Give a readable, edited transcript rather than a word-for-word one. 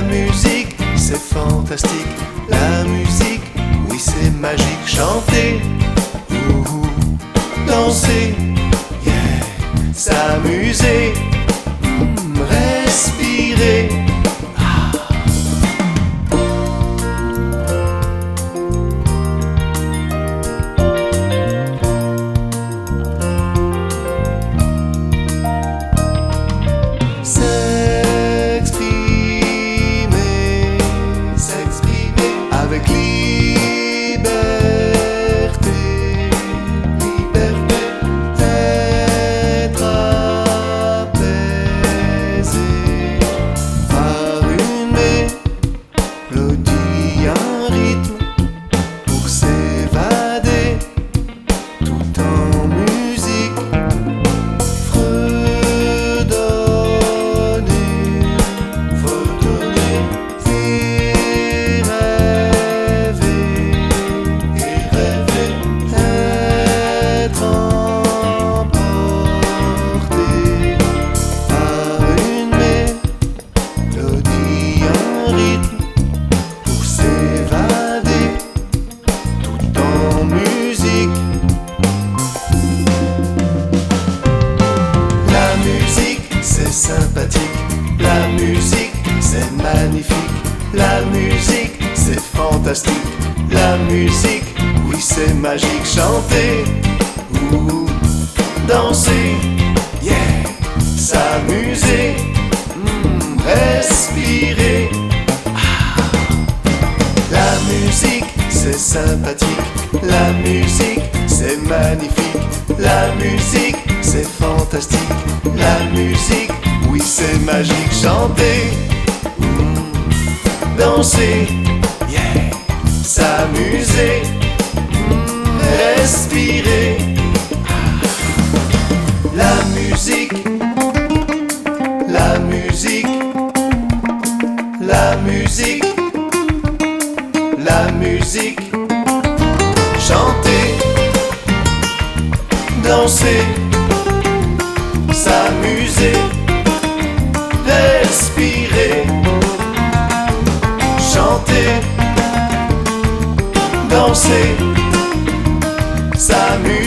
musique, c'est fantastique. La musique, oui c'est magique. Chanter, danser, yeah, s'amuser, respirer. S'exprimer avec liberté, être apaisé par une mélodie, un rythme pour s'évader tout en musique, fredonner, sympathique. La musique, c'est magnifique. La musique, c'est fantastique. La musique, oui c'est magique. Chanter, danser, yeah, s'amuser, respirer. La musique, c'est sympathique. La musique, c'est magnifique. La musique, c'est fantastique. La musique, oui c'est magique. Chanter, danser, yeah, s'amuser, respirer. La musique, la musique, la musique, la musique. Chanter, danser, s'amuser, respirer. Chanter, danser, s'amuser.